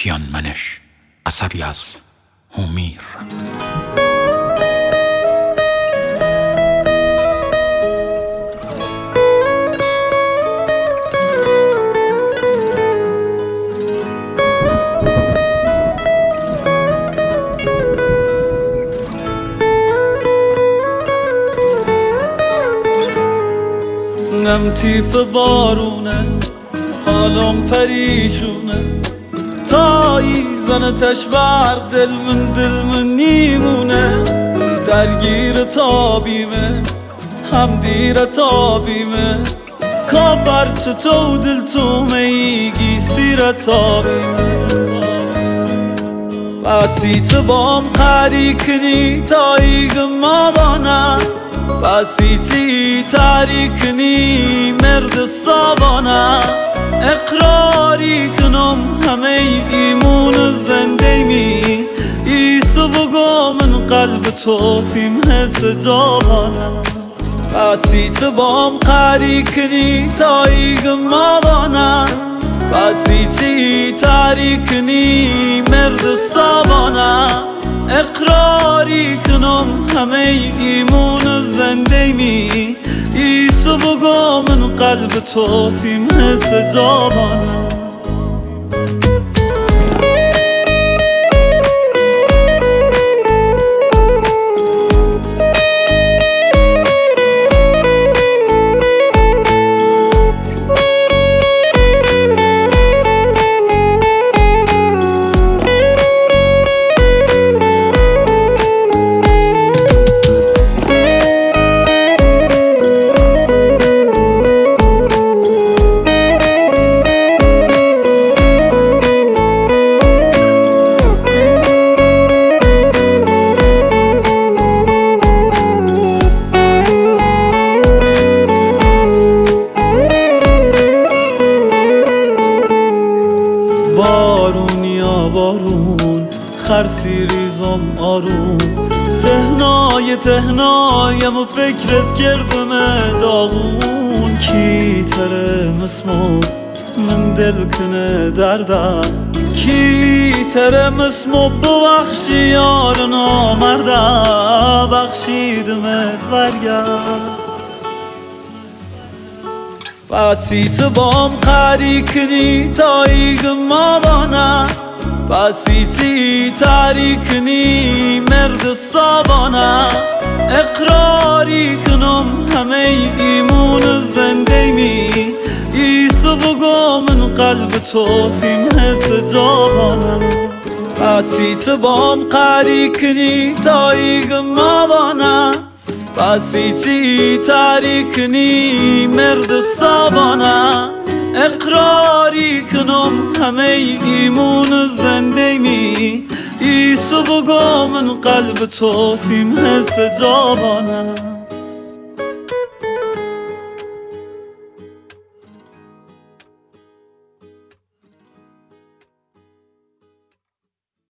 کیان منش عصبی از هومیر. نم تیف بارونه حالم پریشونه، تایی زنتش بر دل من نیمونه. درگیر تابیمه هم دیر تابیمه، کابر تو دل تو میگی سیر تابیمه. باسی تو بام قری کنی تایی گمابانه، باسی چی تاریکنی مرد صابانه. اقراری کنم همه ایمون زنده می، ایسو بگو من قلب تو سیم حس جوانه. باسی تو بام قری کنی تایی گمابانه، باسی چی تاریکنی مرد صابانه. اقراری کنم همه ایمون زنده می، ایسو بگو من قلب تو سیم حس جوانه. بارونیا بارون خرسی ریزم آروم، تهنایم و فکرت کردم داغون. کی تره مسمو من دل کنه دردم، کی تره مسمو ببخشی یار نامرده، بخشیدمت برگرد. باسی تو بام قری کنی تایی گمابانه، باسی چی تاریکنی مرد صابانه. اقراری کنم همه ایمون زنده می، ایسو بگو من قلب تو سیم حس جوانه. باسی تو بام قری کنی تایی گمابانه، باسی چی تاریکنی مرد صابانه. اقراری کنم همه ایمون زنده می، ایسو بگو من قلب تو سیم حس جوانه.